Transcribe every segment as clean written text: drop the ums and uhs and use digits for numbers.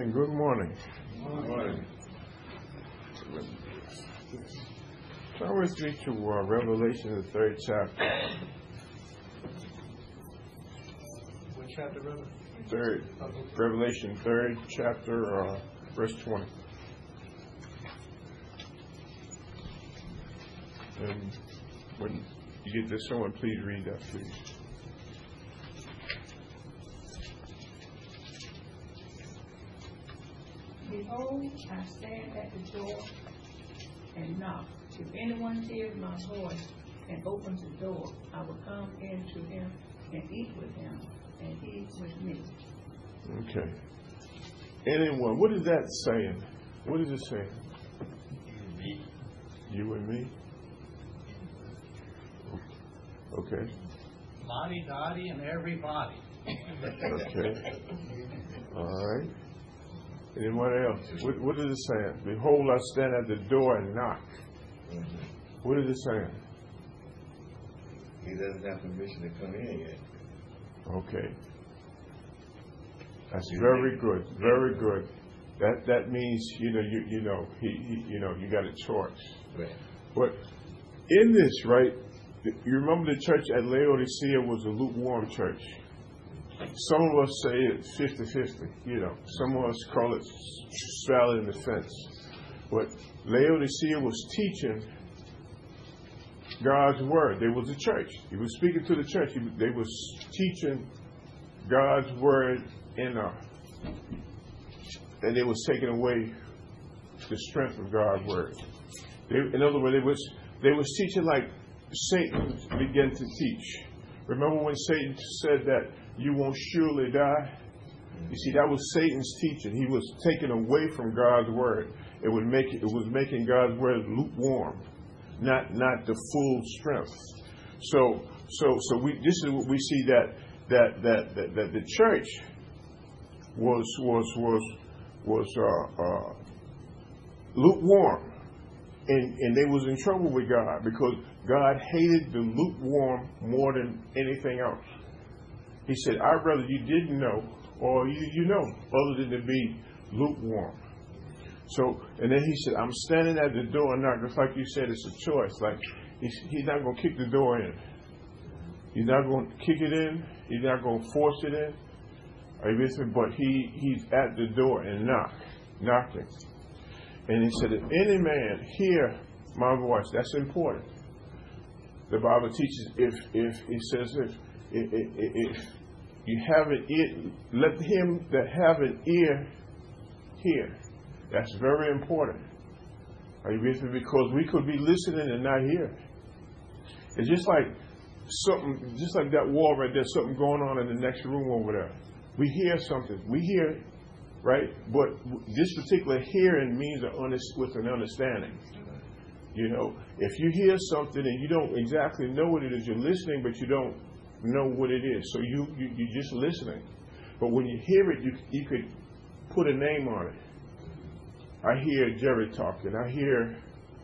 and good morning. Good morning. Turn with me to Revelation, the 3rd chapter. What chapter, brother? Revelation 3rd chapter, verse 20. And when you get this, someone please read that, please. Behold, I stand at the door and knock. If anyone hears my voice and opens the door, I will come into him and eat with him, and he with me. Okay. Anyone, what is that saying? What is it saying? Me. You and me? Okay. Lottie Dottie and everybody. Okay. All right. Anyone else? What is it saying? Behold, I stand at the door and knock. What is it saying? He doesn't have permission to come in yet. Okay. That's very good. Very good. That means you got a choice. Right. But in this, right? You remember the church at Laodicea was a lukewarm church. Some of us say it's 50-50. Some of us call it straddling the fence. But Laodicea was teaching God's word. They was a church. He was speaking to the church. They was teaching God's word and they was taking away the strength of God's word. In other words, they was teaching like Satan began to teach. Remember when Satan said that you won't surely die? You see, that was Satan's teaching. He was taking away from God's word. It was making God's word lukewarm, not the full strength. So this is what we see that the church was lukewarm, and they was in trouble with God because God hated the lukewarm more than anything else. He said, I'd rather you didn't know or you know, other than to be lukewarm. So, and then he said, I'm standing at the door and knock. Just like you said, it's a choice. Like, he's not going to kick the door in. He's not going to kick it in. He's not going to force it in. Are you with me? But he's at the door and knocking. And he said, if any man hear my voice, that's important. The Bible teaches if it says if you have an ear, let him that have an ear hear. That's very important. Are you with me? Because we could be listening and not hear. It's just like that wall right there, something going on in the next room over there. We hear something. We hear, right? But this particular hearing means with an understanding. If you hear something and you don't exactly know what it is, you're listening, but you don't know what it is. So you're just listening. But when you hear it, you could put a name on it. I hear Jerry talking. I hear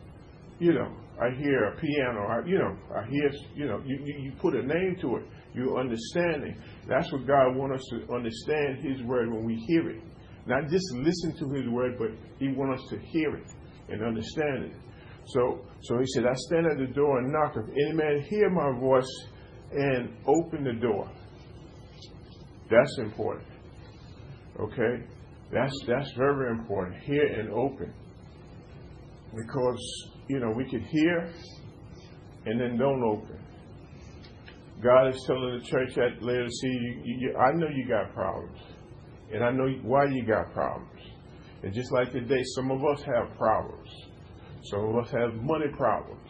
a piano. I hear, you put a name to it. You're understanding. That's what God wants us to understand His word when we hear it. Not just listen to His word, but He wants us to hear it and understand it. So He said, I stand at the door and knock. If any man hear my voice and open the door. That's important. Okay? That's very important. Hear and open. Because, we could hear and then don't open. God is telling the church at Laodicea, I know you got problems. And I know why you got problems. And just like today, some of us have problems. Some of us have money problems.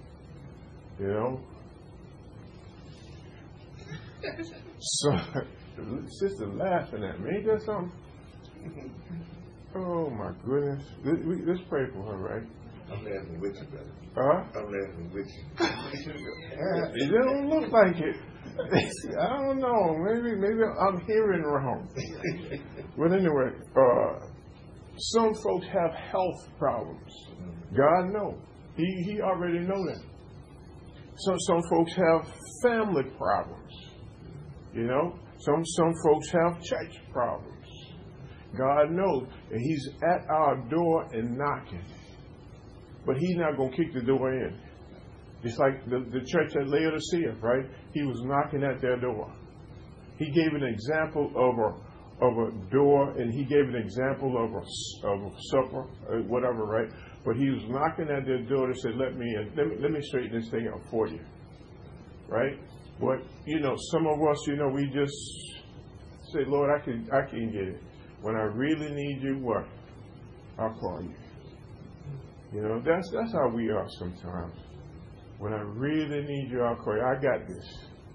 So, sister laughing at me. Ain't that something? Oh my goodness. Let's pray for her, right? I'm laughing with you, brother. Huh? I'm laughing with you. It don't look like it. I don't know. Maybe I'm hearing wrong. But anyway, some folks have health problems. God knows. He already know that. Some folks have family problems. Some folks have church problems. God knows. And He's at our door and knocking. But He's not going to kick the door in. Just like the church at Laodicea, right? He was knocking at their door. He gave an example of a door, and He gave an example of a supper, whatever, right? But He was knocking at their door to say, let me in. Let me straighten this thing out for you. Right? But, some of us, we just say, Lord, I can get it. When I really need you, what? I'll call you. That's how we are sometimes. When I really need you, I'll call you. I got this.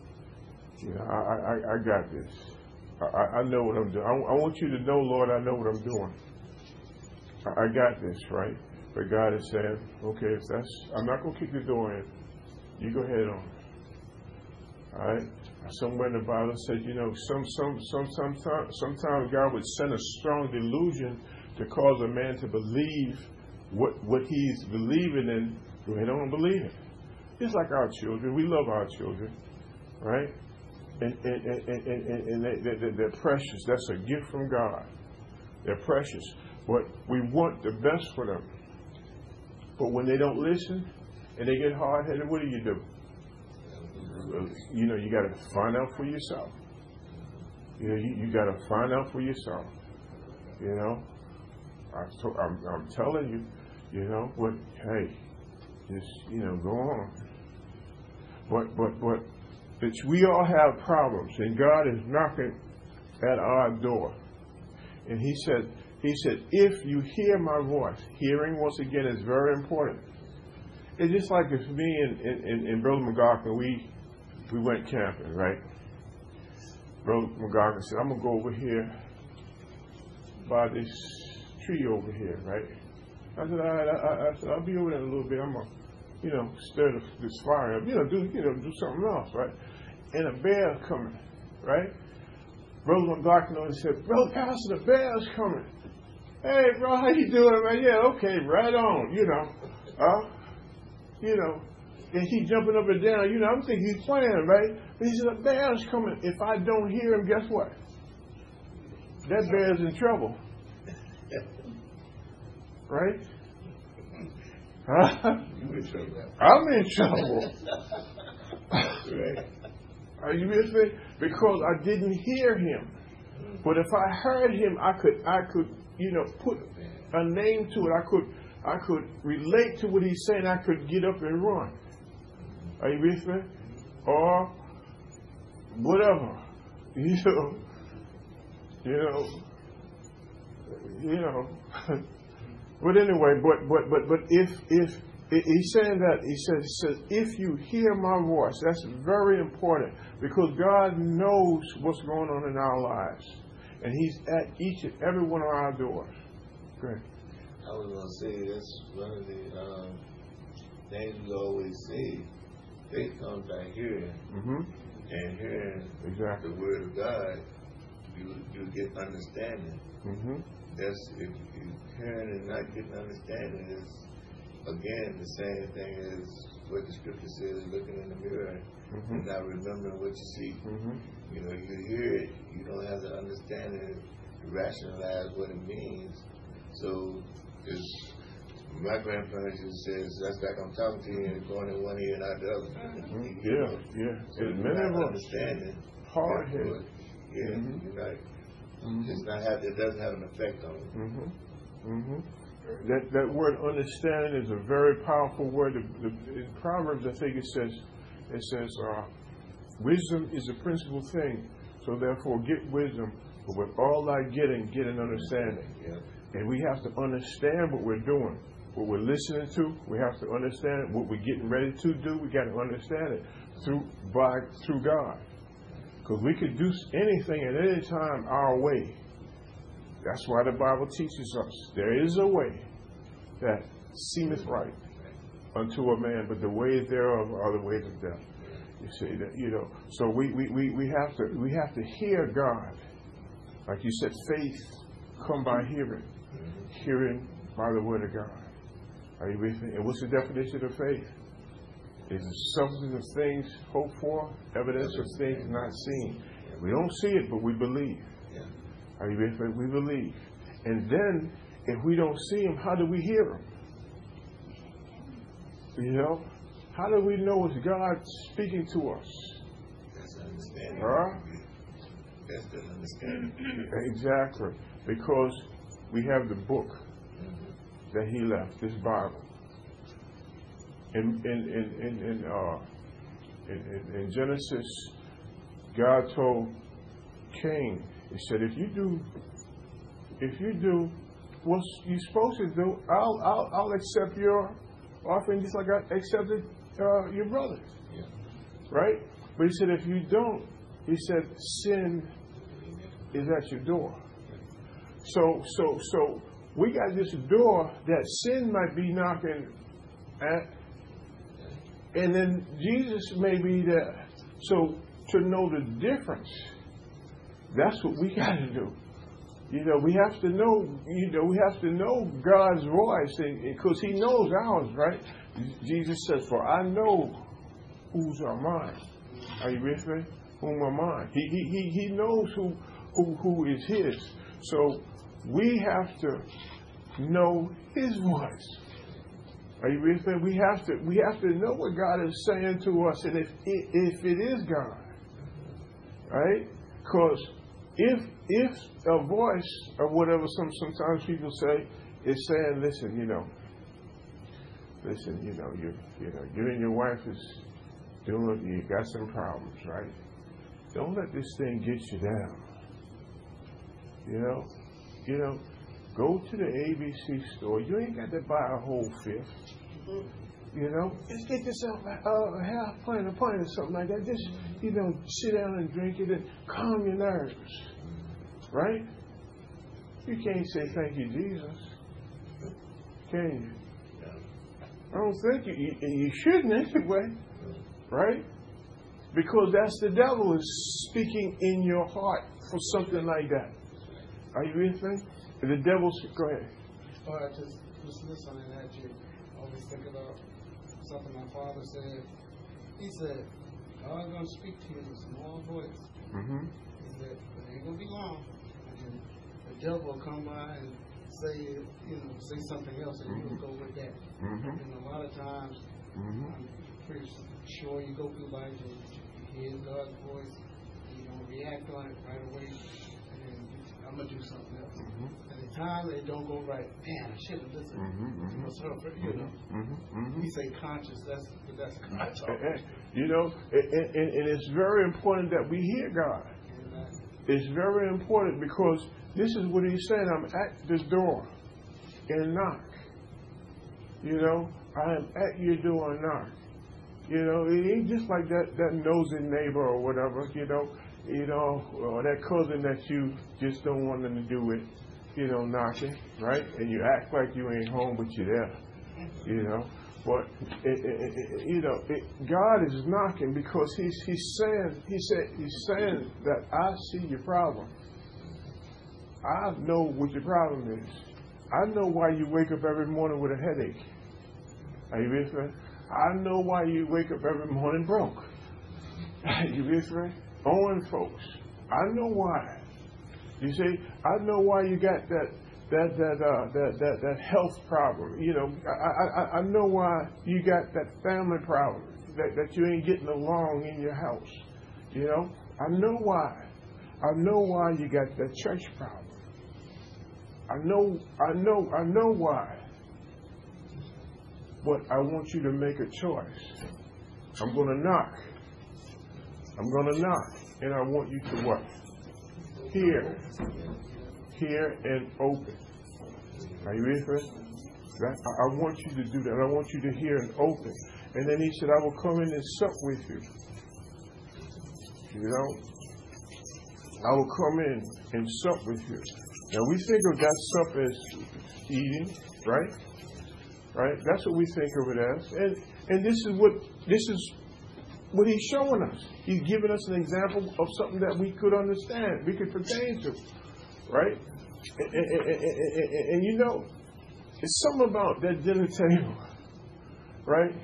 I got this. I know what I'm doing. I want you to know, Lord, I know what I'm doing. I got this, right? But God is saying, okay, I'm not going to kick the door in. You go ahead on. All right? Somewhere in the Bible says, sometimes God would send a strong delusion to cause a man to believe what he's believing in, but they don't believe it. Just like our children. We love our children, right? And they're precious. That's a gift from God. They're precious. But we want the best for them. But when they don't listen and they get hard-headed, what do? You got to find out for yourself. You got to find out for yourself. I'm telling you, what? Hey, just go on. But we all have problems, and God is knocking at our door. And He said, if you hear my voice, hearing once again is very important. It's just like if me and Brother McGarkin, we went camping, right? Brother McGarkin said, I'm going to go over here by this tree over here, right? I said, I said, I'll be over there in a little bit. I'm going to, stir this fire up, do something else, right? And a bear's coming, right? Brother McGarkin said, Brother Pastor, the bear's coming. Hey, bro, how you doing, man? Yeah, okay, right on, and he jumping up and down, I'm thinking he's playing, right? But he said, the bear's coming. If I don't hear him, guess what? That bear's in trouble. Right? I'm in trouble. Are you with me? Because I didn't hear him. But if I heard him, I could, put a name to it. I could relate to what he's saying. I could get up and run. Are you with me? Or whatever. But anyway, but if he's saying that, he says, if you hear my voice, that's very important because God knows what's going on in our lives. And He's at each and every one of our doors. Great. I was going to say, that's one of the things we always say. Faith comes by hearing. Mm-hmm. And hearing exactly the Word of God, you get understanding. Mm-hmm. That's if you hearing and not getting understanding is again the same thing as what the Scripture says, looking in the mirror and not remembering what you see. Mm-hmm. You hear it, you don't have the understanding to rationalize what it means. So my grandparents just says, that's like I'm talking to you and going in one ear and out the other. Yeah. So you're not understanding. Hard-headed. Yeah, you're right. It doesn't have an effect on it. That word understanding is a very powerful word. In Proverbs, I think it says, wisdom is a principal thing. So therefore, get wisdom. But with all thy getting, get an understanding. Yeah. And we have to understand what we're doing. What we're listening to, we have to understand it. What we're getting ready to do, we got to understand it through God. Because we could do anything at any time our way. That's why the Bible teaches us there is a way that seemeth right unto a man, but the ways thereof are the ways of death. You see that, So we have to hear God. Like you said, faith come by hearing, hearing by the word of God. Are you with me? And what's the definition of faith? It's the substance of things hoped for, evidence of things not seen. We don't see it, but we believe. Are you with me? We believe. And then, if we don't see him, how do we hear him? You know? How do we know it's God speaking to us? That's understanding. Huh? That's the understanding. Exactly. Because we have the book that he left, this Bible. In Genesis, God told Cain, he said, if you do what you're supposed to do, I'll accept your offering just like I accepted your brothers. Yeah. Right? But he said, if you don't, he said, sin is at your door. So we got this door that sin might be knocking at, and then Jesus may be there. So to know the difference, that's what we got to do. You know, we have to know. You know, we have to know God's voice, because He knows ours, right? Jesus says, "For I know whose are mine." Are you with me? Whom are mine? He knows who is His. So we have to know His voice. Are you with me? We have to know what God is saying to us, and if it is God, right? Because if a voice or whatever sometimes people say is saying, listen, you and your wife is doing, you got some problems, right? Don't let this thing get you down. You know, go to the ABC store. You ain't got to buy a whole fifth. You know, just get yourself a half pint or something like that. Just, sit down and drink it and calm your nerves. Right? You can't say thank you, Jesus. Can you? I don't think you shouldn't anyway. Right? Because that's the devil is speaking in your heart for something like that. Are you with me? The devil's, go ahead. Oh, I just listening at you. I always think about something my father said. He said, "I'm going to speak to you in a small voice." Mm-hmm. He said, "It ain't going to be long. And the devil will come by and say something else, and you'll go with that." Mm-hmm. And a lot of times, I'm pretty sure you go through life and you hear God's voice, and you don't react on it right away, and then I'm going to do something else. And the time it don't go right, man, I should have listened. We say conscious, that's conscious. And it's very important that we hear God. It's very important because this is what He's saying. I'm at this door and knock. I am at your door and knock. It ain't just like that nosy neighbor or whatever, or that cousin that you just don't want them to do it, knocking, right? And you act like you ain't home, but you're there, But, God is knocking because He's saying that I see your problem. I know what your problem is. I know why you wake up every morning with a headache. Are you with me? I know why you wake up every morning broke. Are you with me? Owing folks. I know why. You see, I know why you got that health problem. I know why you got that family problem, that you ain't getting along in your house. I know why. I know why you got that church problem. I know why. But I want you to make a choice. I'm going to knock. And I want you to what? Hear and open. Are you with me? I want you to do that. I want you to hear and open. And then He said, I will come in and sup with you. I will come in and sup with you. Now we think of that sup as eating, right? Right? That's what we think of it as. And this is what He's showing us. He's giving us an example of something that we could understand, we could pertain to. Right? And it's something about that dinner table, right?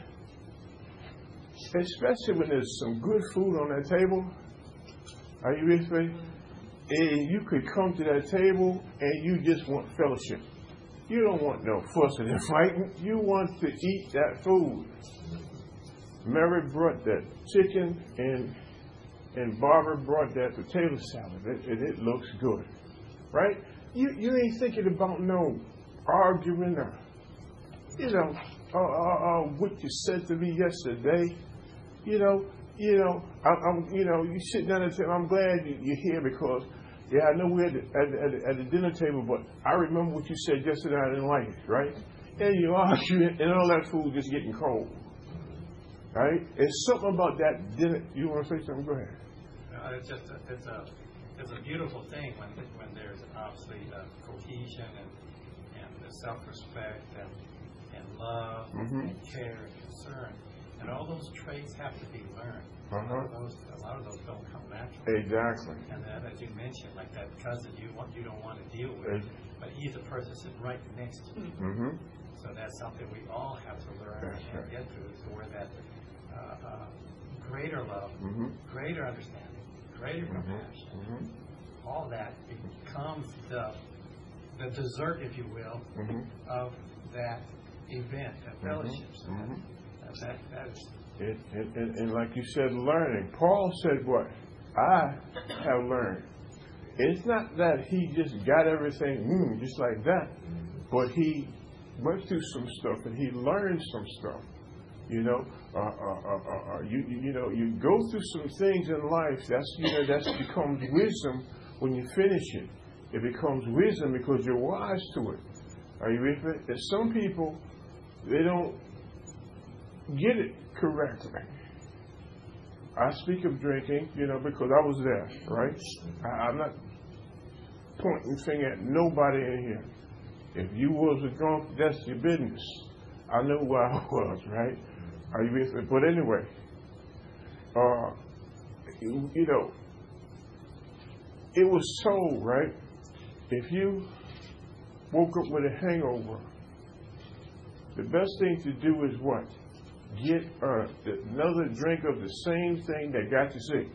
Especially when there's some good food on that table. Are you with me? And you could come to that table and you just want fellowship. You don't want no fussing and fighting. You want to eat that food. Mary brought that chicken and Barbara brought that potato salad. And it looks good. Right? You ain't thinking about no arguing or, what you said to me yesterday. You sit down and say, I'm glad you're here because, yeah, I know we're at the dinner table, but I remember what you said yesterday. I didn't like it, right? And you argue, and all that food just getting cold, right? It's something about that dinner. You want to say something? Go ahead. It's a beautiful thing when there's obviously cohesion and self-respect and love and care and concern, and all those traits have to be learned. A lot of those don't come naturally. Exactly. And then, as you mentioned, like that cousin you don't want to deal with, but he's the person sitting right next to you. So that's something we all have to learn and get through, to where that greater love, greater understanding, greater compassion, all that becomes the dessert, if you will, of that event, that fellowship. So that's And like you said, learning. Paul said what? I have learned. It's not that he just got everything just like that, but he went through some stuff and he learned some stuff. You go through some things in life. That becomes wisdom when you finish it. It becomes wisdom because you're wise to it. Are you with me? There's some people, they don't get it correctly. I speak of drinking, because I was there, right? I'm not pointing finger at nobody in here. If you was a drunk, that's your business. I know where I was, right? Are you with me? But anyway, it was told, right? If you woke up with a hangover, the best thing to do is what? Get another drink of the same thing that got you sick.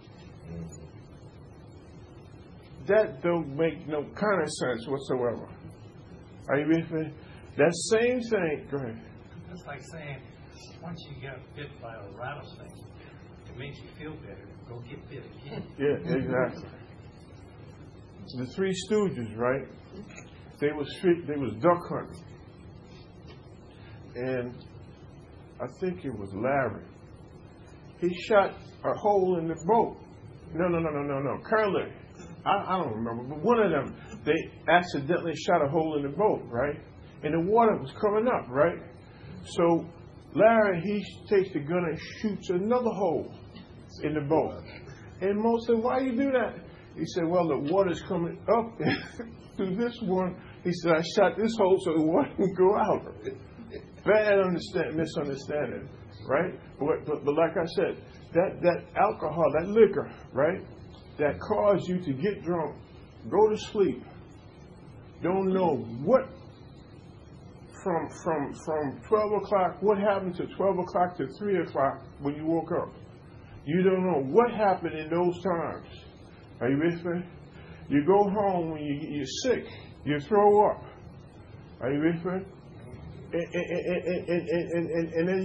That don't make no kind of sense whatsoever. Are you with me? That same thing. Go ahead. That's like saying, once you get bit by a rattlesnake, it makes you feel better. Go get bit again. Yeah, exactly. The Three Stooges, right? They was duck hunting, and I think it was Larry. He shot a hole in the boat. No. Curly. I don't remember, but one of them, they accidentally shot a hole in the boat, right? And the water was coming up, right? So Larry, he takes the gun and shoots another hole in the boat. And Mo said, why you do that? He said, well, the water's coming up through this one. He said, I shot this hole so the water can go out. Bad misunderstanding, right? But like I said, that alcohol, that liquor, right, that caused you to get drunk, go to sleep, don't know what from 12 o'clock, what happened to 12 o'clock to 3 o'clock when you woke up. You don't know what happened in those times. Are you with me? You go home when you're sick, you throw up. Are you with me? And then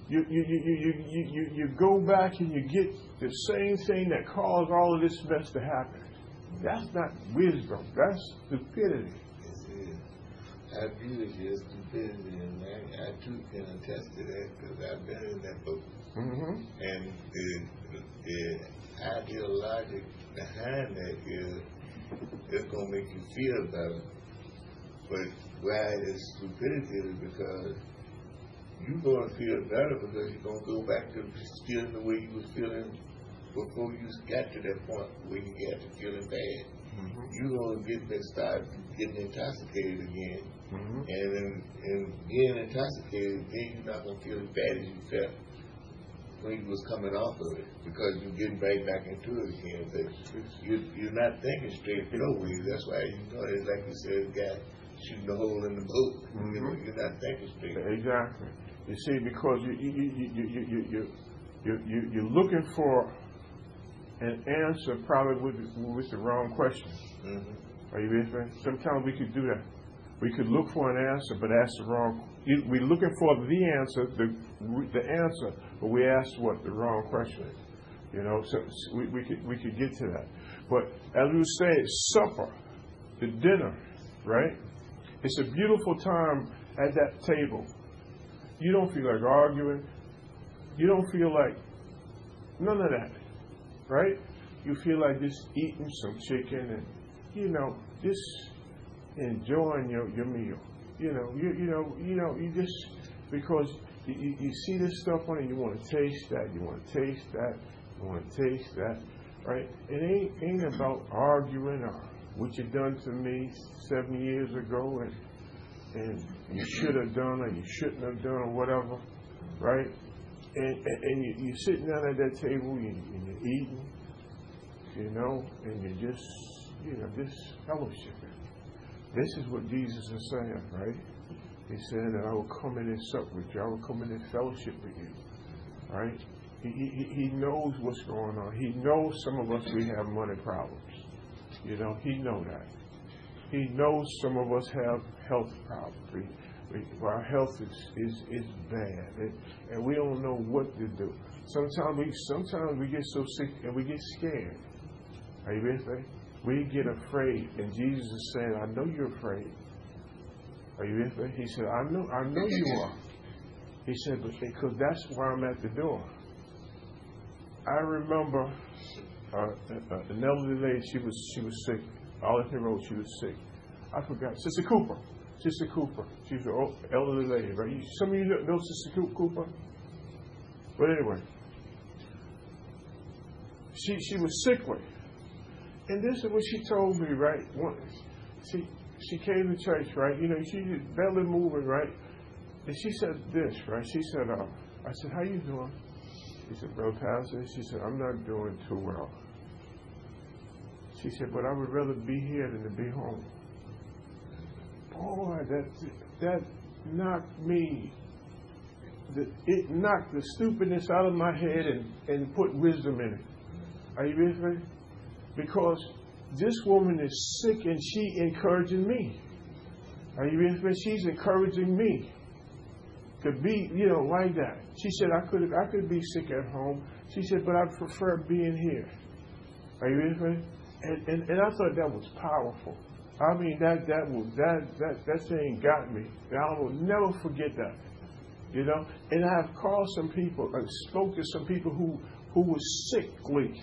you go back and you get the same thing that caused all of this mess to happen. That's not wisdom. That's stupidity. I agree with you. It's stupidity, and I too can attest to that because I've been in that boat. And the ideologic behind that is it's going to make you feel better. But why it is stupidity is because you're going to feel better because you're going to go back to feeling the way you was feeling before you got to that point where you got to feeling bad. You're going to start getting intoxicated again. And being intoxicated, then you're not going to feel as bad as you felt when you was coming off of it because you're getting back into it again. But you're not thinking straight for no way. That's why it's like you said, the guy shooting a hole in the boat. You're not thinking straight. Exactly. You see, because you're looking for and answer probably with the wrong question. Are you with me? Sometimes we could do that. We could look for an answer, but ask the wrong. We're looking for the answer, but we ask what the wrong question. You know, so we could get to that. But as we say, supper, the dinner, right? It's a beautiful time at that table. You don't feel like arguing. You don't feel like none of that, right? You feel like just eating some chicken and, you know, just enjoying your meal. You just, because you see this stuff on it, you want to taste that, you want to taste that, you want to taste that, right? It ain't about arguing or what you done to me 7 years ago and you should have done or you shouldn't have done or whatever, right? And you're sitting down at that table and you're eating, you know, and you're just, you know, just fellowshipping. This is what Jesus is saying, right? He said that I will come in and sup with you. I will come in and fellowship with you, right? He knows what's going on. He knows some of us, we have money problems. You know, he knows that. He knows some of us have health problems. Our health is bad, and we don't know what to do. Sometimes we get so sick and we get scared. Are you with me? We get afraid, and Jesus is saying, "I know you're afraid." Are you with me? He said, "I know you are." He said, "But because that's why I'm at the door." I remember an elderly lady. She was sick. Arlington Road. She was sick. I forgot. Sister Cooper. She's an elderly lady, right? Some of you know Sister Cooper. But anyway, she was sickly. And this is what she told me, right? She came to church, right? You know, she was barely moving, right? And she said this, right? She said, I said, "How you doing?" She said, "Brother Pastor," she said, "I'm not doing too well." She said, "But I would rather be here than to be home." Boy, that knocked me. It knocked the stupidness out of my head and put wisdom in it. Are you with me? Because this woman is sick and she encouraging me. Are you with me? She's encouraging me to be, you know, like that. She said, I could be sick at home. She said, but I prefer being here. Are you with me? And I thought that was powerful. I mean, that thing got me. I will never forget that. You know? And I've called some people, I spoke to some people who were sick.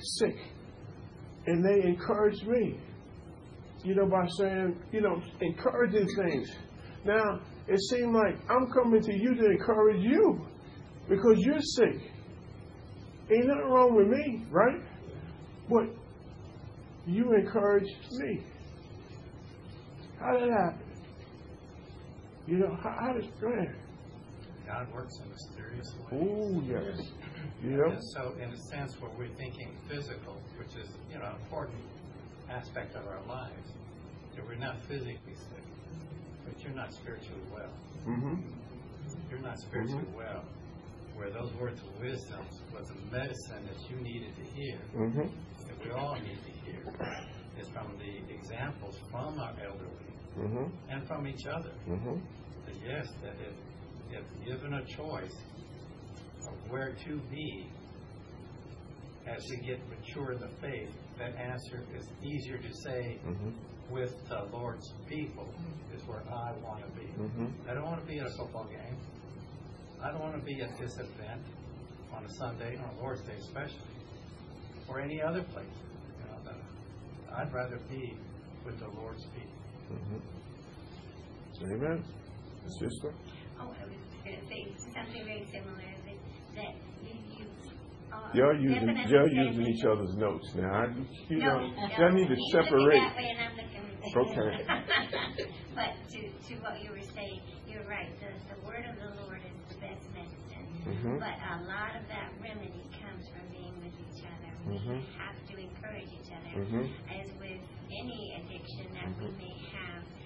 And they encouraged me, you know, by saying, you know, encouraging things. Now, it seemed like I'm coming to you to encourage you because you're sick. Ain't nothing wrong with me, right? But you encouraged me. How did that happen? You know, how did it go ahead? God works in mysterious ways. Oh, yes. You know? And so, in a sense, where we're thinking physical, which is, you know, an important aspect of our lives, that we're not physically sick, but you're not spiritually well. Mm-hmm. You're not spiritually well. Where those words of wisdom was a medicine that you needed to hear, that we all need to hear, is from the examples from our elderly and from each other. That yes, that if given a choice of where to be as we get mature in the faith, that answer is easier to say with the Lord's people is where I want to be. I don't want to be at a football game. I don't want to be at this event on a Sunday, on a Lord's Day especially, or any other place. You know, I'd rather be with the Lord's people. Amen. Sister? Oh, I was going to say something very similar. That Y'all using each other's notes now. Y'all need to separate. That way and I'm looking. Okay. But to what you were saying, you're right. The word of the Lord is the best medicine. But a lot of that remedy comes from being with each other. We have to encourage each other. As with any addiction that we may have, you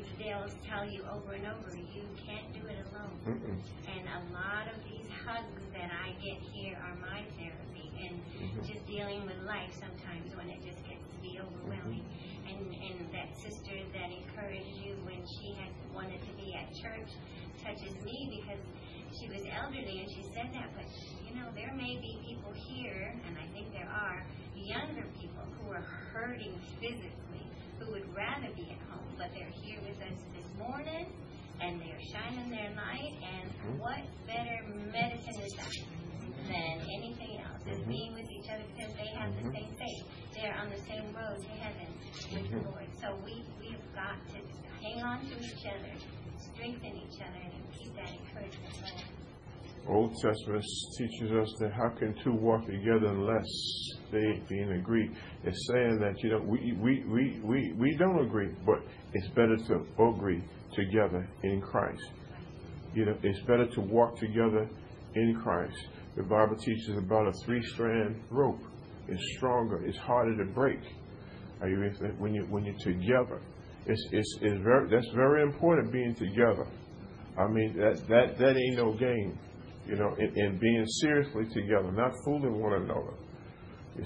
they'll tell you over and over, you can't do it alone. And a lot of these hugs that I get here are my therapy, and just dealing with life sometimes when it just gets to be overwhelming. And that sister that encouraged you when she had wanted to be at church touches me, because she was elderly and she said that, but you know, there may be people here, and I think there are younger people who are hurting physically, who would rather be at home, but they're here with us this morning, and they're shining their light, and what better medicine is that than anything else, is being with each other, because they have the same faith. They're on the same road to heaven with the Lord. So we've got to hang on to each other, strengthen each other, and keep that encouragement going. Old Testament teaches us that how can two walk together unless they be in agree? It's saying that, you know, we don't agree, but it's better to agree together in Christ. You know, it's better to walk together in Christ. The Bible teaches about a 3-strand rope. It's stronger. It's harder to break. Are you with me? When you're together, that's very important. Being together. I mean, that ain't no game. You know, and being seriously together, not fooling one another. You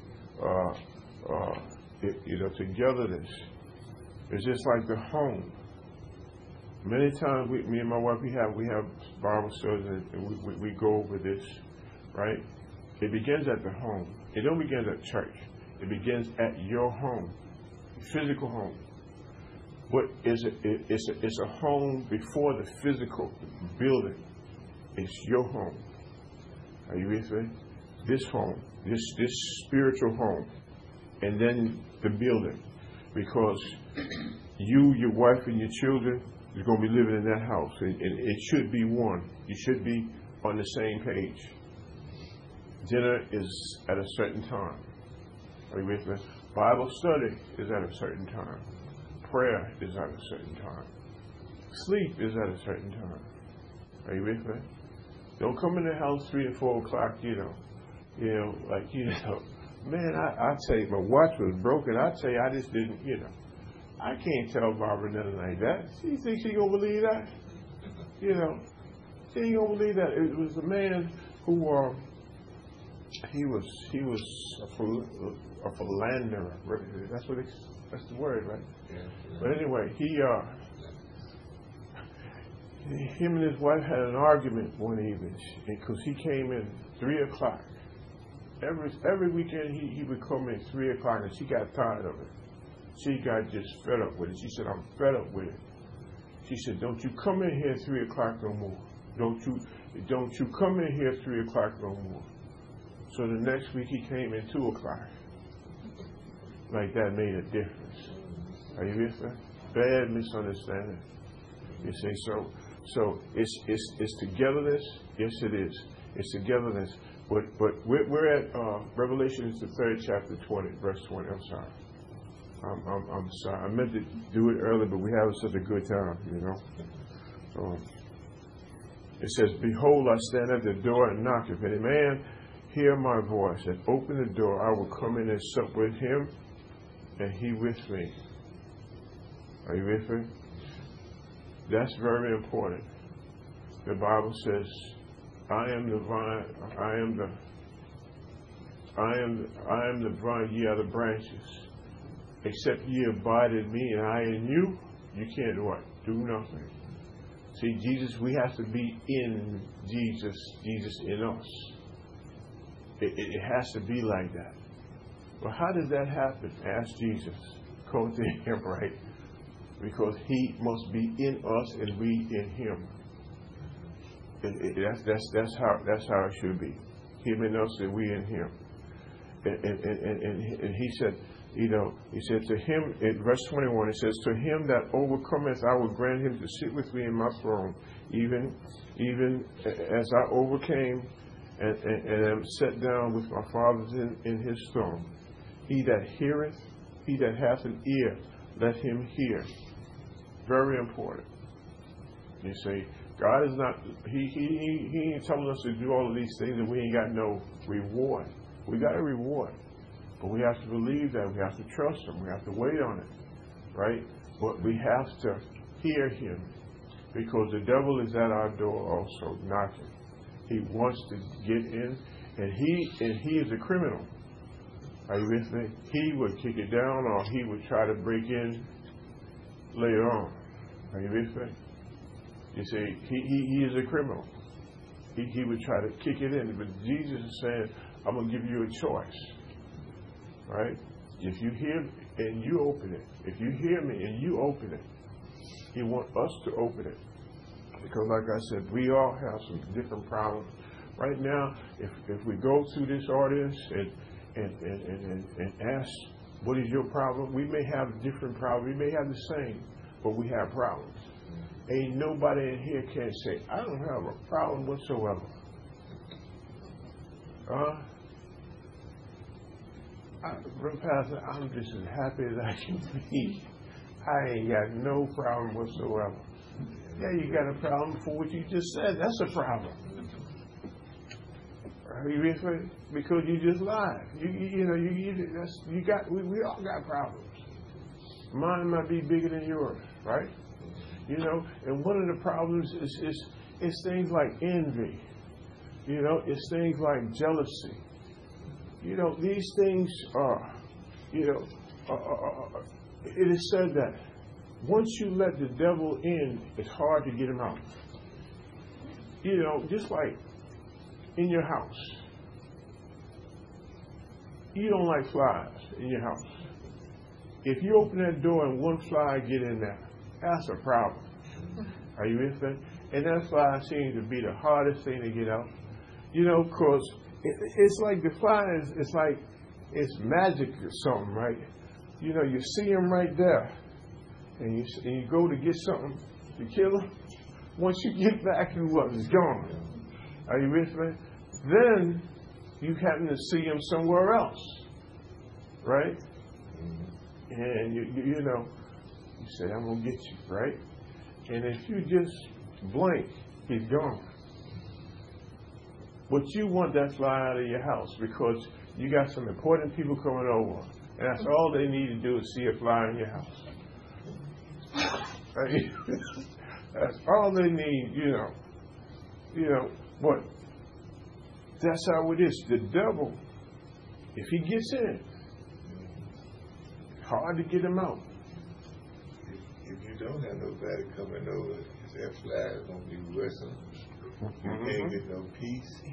see, you know, togetherness is just like the home. Many times, me and my wife, we have Bible studies, and we go over this, right? It begins at the home. It don't begin at church. It begins at your home, physical home. But it's a home before the physical building. It's your home. Are you with me? This home, this spiritual home, and then the building, because you, your wife, and your children is going to be living in that house, and it should be one. You should be on the same page. Dinner is at a certain time. Are you with me? Bible study is at a certain time. Prayer is at a certain time. Sleep is at a certain time. Are you with me? Don't come in the house 3 or 4 o'clock, man, I tell you, my watch was broken. I tell you, I just didn't, I can't tell Barbara nothing like that. She thinks she gonna believe that? She ain't gonna believe that. It was a man who, he was a philanderer. That's the word, right? Yeah. But anyway, him and his wife had an argument one evening because he came in 3 o'clock. Every weekend he would come in 3 o'clock, and she got tired of it. She got just fed up with it. She said, "I'm fed up with it." She said, "Don't you come in here 3 o'clock no more. Don't you come in here 3 o'clock no more." So the next week he came in 2 o'clock. Like that made a difference. Are you with me? Bad misunderstanding. You see, so it's togetherness. Yes, it is. It's togetherness. But we're at Revelation, the 3rd chapter, 20, verse 20. I'm sorry. I'm sorry. I meant to do it earlier, but we have such a good time, It says, "Behold, I stand at the door and knock. If any man hear my voice and open the door, I will come in and sup with him, and he with me." Are you with me? That's very important. The Bible says, "I am the vine. I am the vine. Ye are the branches. Except ye abide in me, and I in you, you can't do what? Do nothing." See, Jesus, we have to be in Jesus. Jesus in us. It has to be like that. Well, how does that happen? Ask Jesus. Go to him, right? Because he must be in us and we in him. That's how it should be. Him in us and we in him. And he said, he said to him, in verse 21, it says, "To him that overcometh, I will grant him to sit with me in my throne, even as I overcame and am set down with my fathers in his throne. He that heareth, he that hath an ear, let him hear." Very important. You see, God is not, he ain't telling us to do all of these things and we ain't got no reward. We got a reward. But we have to believe that. We have to trust him. We have to wait on it. Right? But we have to hear him, because the devil is at our door also knocking. He wants to get in, and he is a criminal. Are you with me? He would kick it down, or he would try to break in later on. Are you with me? You see, he is a criminal. He would try to kick it in, but Jesus is saying, I'm going to give you a choice. Right? If you hear and you open it, if you hear me and you open it, he wants us to open it. Because like I said, we all have some different problems. Right now, if we go through this audience and ask, what is your problem? We may have different problems. We may have the same, but we have problems. Ain't nobody in here can say, I don't have a problem whatsoever. Pastor, I'm just as happy as I can be. I ain't got no problem whatsoever. Yeah, you got a problem for what you just said. That's a problem. Are you with me? Because you just lied. We all got problems. Mine might be bigger than yours, right? You know, and one of the problems is things like envy. You know, it's things like jealousy. You know, these things are, you know, it is said that once you let the devil in, it's hard to get him out. You know, just like in your house. You don't like flies in your house. If you open that door and one fly get in there, that's a problem. Are you with me? And that fly seems to be the hardest thing to get out. You know, because it's like the fly it's like it's magic or something, right? You know, you see him right there, and you go to get something to kill him. Once you get back, it's gone. Are you with me? Then you happen to see him somewhere else, right? And you know, you say, I'm gonna get you, right? And if you just blink, he's gone. But you want that fly out of your house because you got some important people coming over. And that's all they need to do is see a fly in your house. That's all they need, you know. You know, but that's how it is. The devil, if he gets in, it's hard to get him out. If you don't have nobody coming over, that fly is going to be worse. You can't get no peace.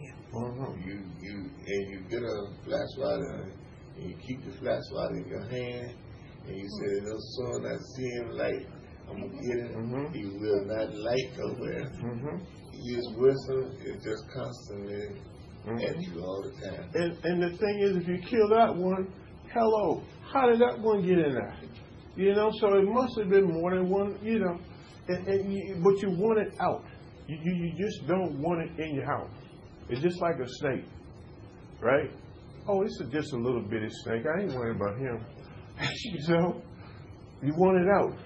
You get a fly swatter and you keep the fly swatter in your hand and you say, no son, I see him light. I'm gonna get him. He will not light nowhere. He is worse. It's just constantly at you all the time. And the thing is, if you kill that one, hello, how did that one get in there? You know, so it must have been more than one. You know, but you want it out. You just don't want it in your house. It's just like a snake, right? Oh, this is just a little bitty snake. I ain't worried about him. You know, you want it out.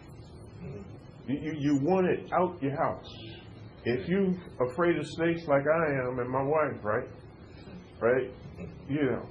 You want it out your house. If you afraid of snakes like I am and my wife, right? You know,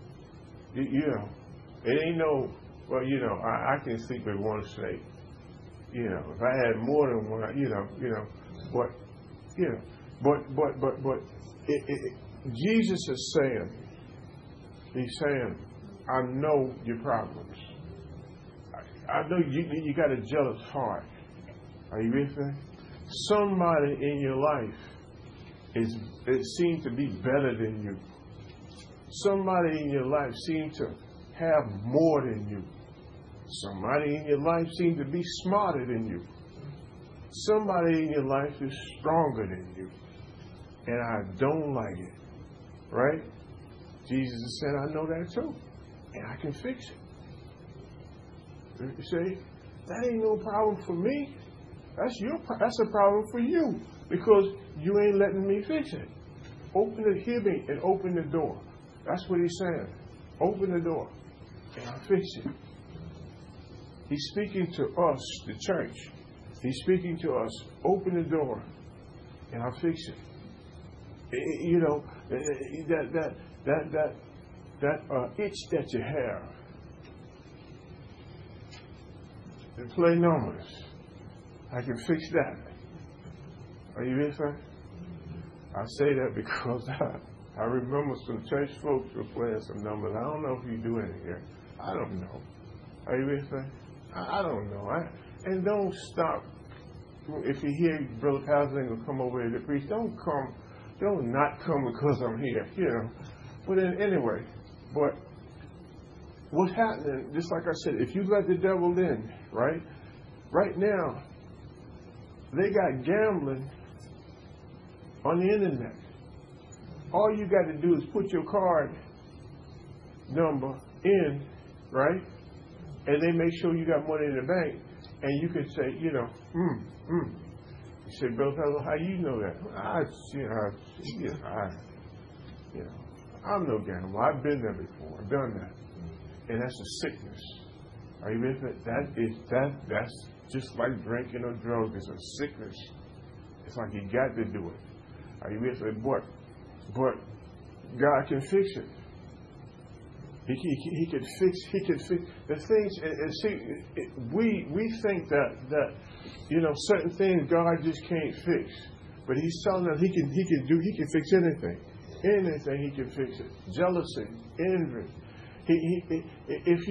it ain't no. Well, you know, I can sleep with one snake. You know, if I had more than one, you know, but, you know, but Jesus is saying, he's saying, I know your problems. I know you got a jealous heart. Are you with me? Somebody in your life it seems to be better than you. Somebody in your life seems to have more than you. Somebody in your life seems to be smarter than you. Somebody in your life is stronger than you. And I don't like it. Right? Jesus said, I know that too. And I can fix it. You see? That ain't no problem for me. That's a problem for you. Because you ain't letting me fix it. Hear me and open the door. That's what he's saying. Open the door. And I'll fix it. He's speaking to us, the church. He's speaking to us. Open the door, and I'll fix it. You know that itch that you have. and play numbers. I can fix that. Are you listening? I say that because I remember some church folks were playing some numbers. I don't know if you do it here. I don't know. Are you listening? I don't know. And don't stop. If you hear Brother Pastor will come over here to preach, don't not come because I'm here, you know. But then anyway, but what's happening, just like I said, if you let the devil in, right now, they got gambling on the internet. All you got to do is put your card number in, right? And they make sure you got money in the bank, and you can say, you know, You say, Brother Pastor, how you know that? I'm no gambler. I've been there before. I've done that. And that's a sickness. Are you with it? That's just like drinking or drugs. It's a sickness. It's like you got to do it. Are you with it? But God can fix it. He can fix the things. And see, we think that you know certain things God just can't fix, but He's telling us He can fix anything. Anything He can fix it. Jealousy, envy. If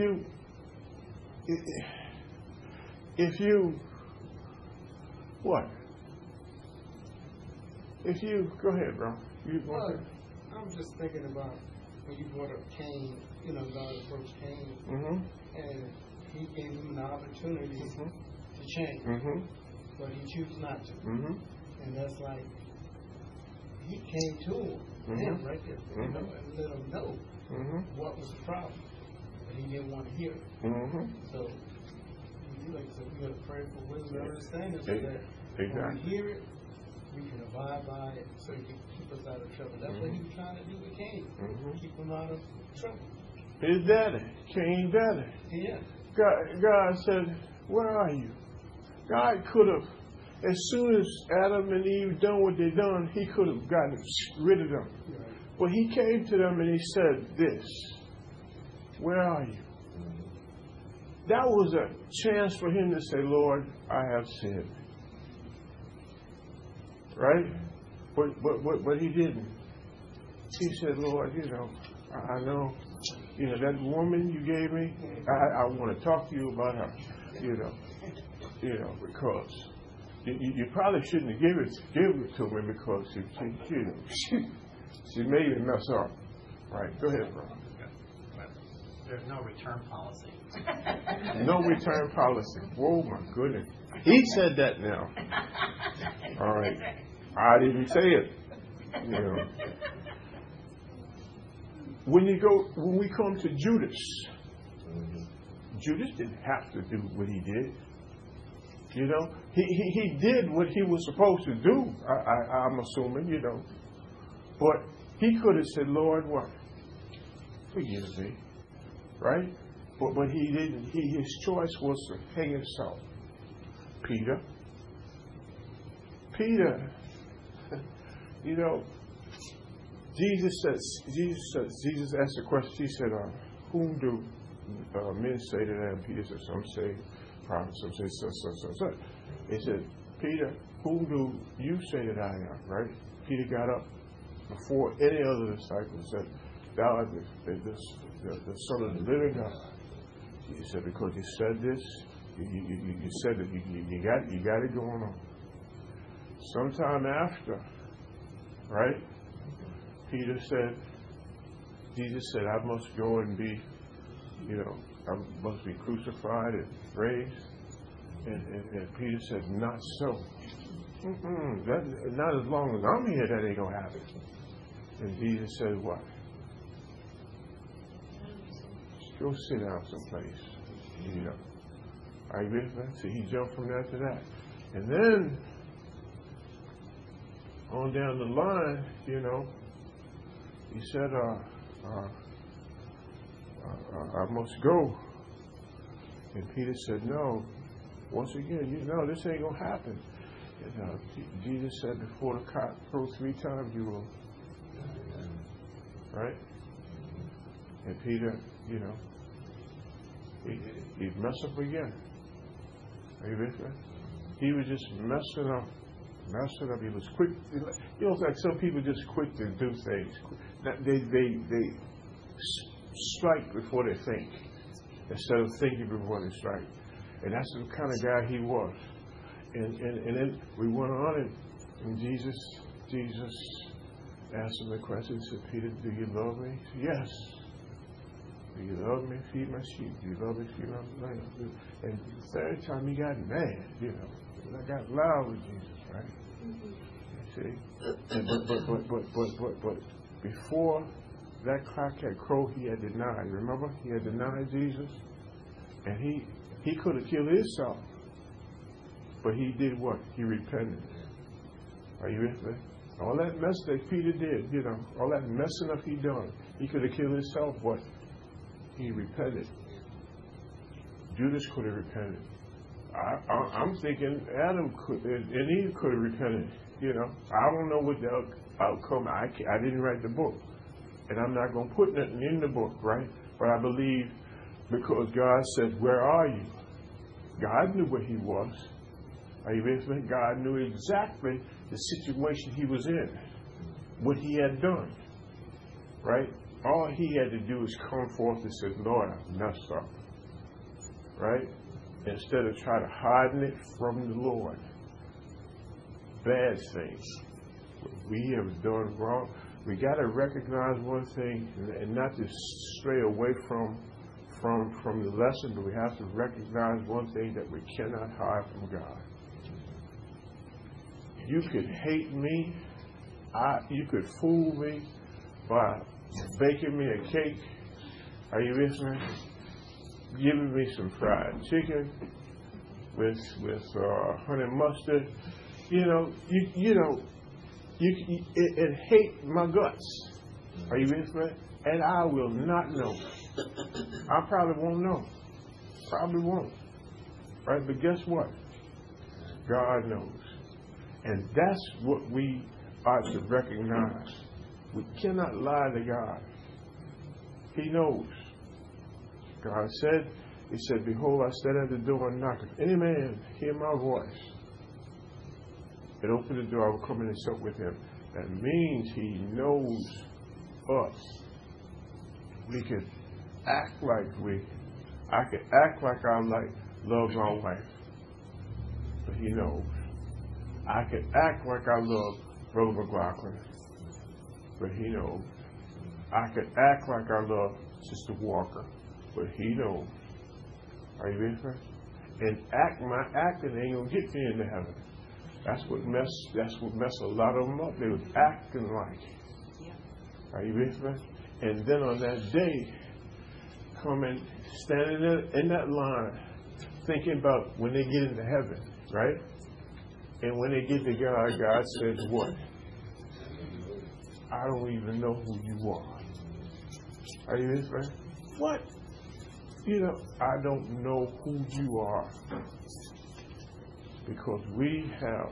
you go ahead, bro. I'm just thinking about when you brought up Cain. You know, God approached Cain, and He gave him an opportunity to change, but he chose not to. And that's like He came to him right there, you know, and let him know what was the problem, but he didn't want to hear it. So, like I said, we got to pray for wisdom and understanding so that when we hear it, we can abide by it so He can keep us out of trouble. That's what He was trying to do with Cain, keep him out of trouble. His daddy, Cain's daddy. Yeah. God said, where are you? God could have, as soon as Adam and Eve done what they done, He could have gotten rid of them. Right. But He came to them and He said this, where are you? That was a chance for Him to say, Lord, I have sinned. Right? But He didn't. He said, Lord, you know, I know, you know, that woman you gave me, I want to talk to you about her, you know, because you probably shouldn't have given it to me because she made me mess up. Right? Go ahead, bro. There's no return policy. No return policy. Oh my goodness. He said that now. All right. I didn't say it. You know. When we come to Judas, Judas didn't have to do what he did. You know, he did what he was supposed to do. I'm assuming, you know, but he could have said, Lord, what? Forgive me, right? But he didn't. His choice was to hang himself. Peter, you know. Jesus asked the question. He said, whom do men say that I am? Peter said, some say prophet, some say so. He said, Peter, whom do you say that I am? Right? Peter got up before any other disciple and said, thou art the Son of the living God. He said, because you said this, you said that you got it going on. Sometime after, right? Jesus said, I must go and be, you know, I must be crucified and raised. And Peter said, not so. Not as long as I'm here, that ain't going to happen. And Jesus said, what? Go sit down someplace. You know. Are you with me? So he jumped from that to that. And then, on down the line, you know, he said, I must go. And Peter said, no. Once again, this ain't going to happen. And, Jesus said, before the cock crows 3 times, you will. Right? And Peter, you know, he'd mess up again. Are you with me? He was just messing up. He was quick. You know, it's like some people just quick to do things. They strike before they think, instead of thinking before they strike. And that's the kind of guy he was. And then we went on, and Jesus asked him the question. He said, Peter, do you love me? He said, yes. Do you love me? Feed my sheep. Do you love me? Feed my lamb. And the third time he got mad, you know. And I got loud with Jesus, right? See? But before that cock had crowed, he had denied. Remember? He had denied Jesus. And he could have killed himself. But he did what? He repented. Are you with me? All that mess that Peter did, you know, all that messing up he done, he could have killed himself, but he repented. Judas could have repented. I'm thinking Adam could, and Eve could have repented. You know, I don't know what the outcome. I didn't write the book, and I'm not going to put nothing in the book, right? But I believe because God said, "Where are you?" God knew where he was. Are you with me? God knew exactly the situation he was in, what he had done, right? All he had to do is come forth and say, Lord, I messed up, right? Instead of trying to hide it from the Lord. Bad things. What we have done wrong. We got to recognize one thing and not just stray away from the lesson, but we have to recognize one thing, that we cannot hide from God. You could hate me. You could fool me by baking me a cake. Are you with me? Giving me some fried chicken with honey mustard. You know, it hate my guts. Are you with me? And I will not know. I probably won't know. Probably won't. Right? But guess what? God knows. And that's what we ought to recognize. We cannot lie to God. He knows. God said, He said, behold, I stand at the door and knock. If any man hear my voice and open the door, I will come in and sup with him. That means He knows us. We can act like I can act like I love my wife, but He knows. I can act like I love Brother McLaughlin, but He knows. I can act like I love Sister Walker, but He knows. Are you with me? And my acting ain't gonna get me into heaven. That's what messed a lot of them up. They was acting like. Are you with me? And then on that day, coming, standing there in that line, thinking about when they get into heaven, right? And when they get to God, God says what? I don't even know who you are. Are you with me? What? You know, I don't know who you are. Because we have.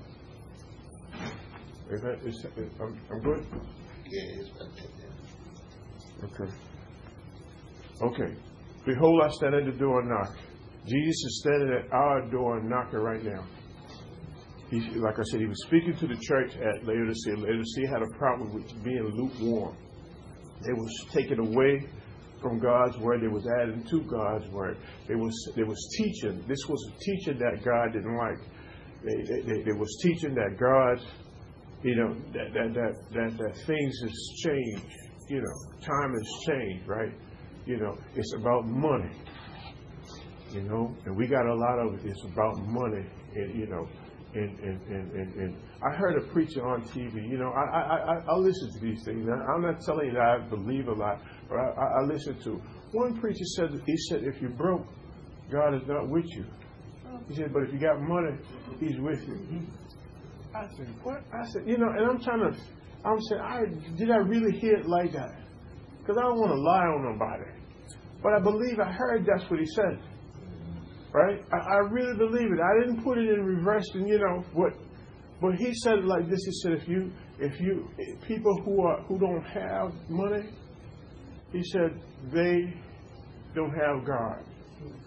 I'm good? Yes. Okay. Okay. Behold, I stand at the door and knock. Jesus is standing at our door and knocking right now. Like I said, He was speaking to the church at Laodicea. Laodicea had a problem with being lukewarm. They was taken away from God's word. They was adding to God's word. They was teaching. This was a teaching that God didn't like. They was teaching that God, you know, that things has changed. You know, time has changed, right? You know, it's about money. You know, and we got a lot of it. It's about money, and you know. And I heard a preacher on TV. You know, I listen to these things. I'm not telling you that I believe a lot, but I listen to. One preacher said, he said, if you're broke, God is not with you. He said, but if you got money, He's with you. I said, what? I said, you know, and I'm saying, did I really hear it like that? Because I don't want to lie on nobody. But I believe I heard that's what he said. Right? I really believe it. I didn't put it in reverse, and you know what? But he said it like this. He said, if people who don't have money, he said they don't have God.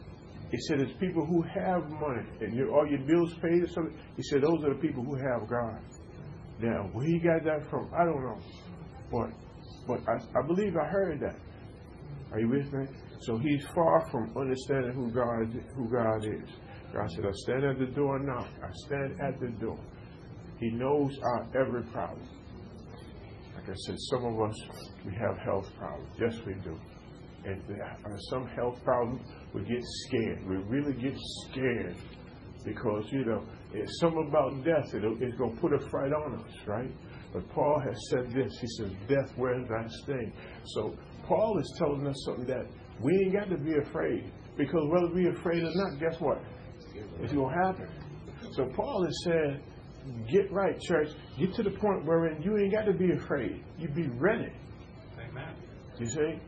He said, it's people who have money and all your bills paid or something. He said, those are the people who have God. Now, where he got that from, I don't know. But I believe I heard that. Are you with me? So he's far from understanding who God is. God said, I stand at the door and knock. I stand at the door. He knows our every problem. Like I said, some of us, we have health problems. Yes, we do. And some health problems, we get scared. We really get scared because, it's something about death. It's going to put a fright on us, right? But Paul has said this. He says, death, where's thy sting? So Paul is telling us something that we ain't got to be afraid. Because whether we're afraid or not, guess what? It's going to happen. So Paul has said, get right, church. Get to the point wherein you ain't got to be afraid. You be ready. Amen. You see?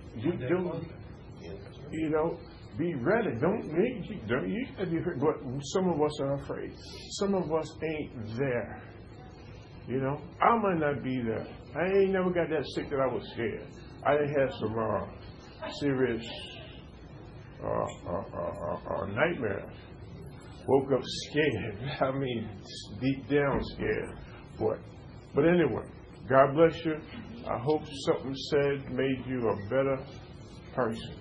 Be ready. You got to be afraid. But some of us are afraid. Some of us ain't there. I might not be there. I ain't never got that sick that I was scared. I didn't have some serious nightmares. Woke up scared. I mean, deep down scared. But anyway, God bless you. I hope something said made you a better person.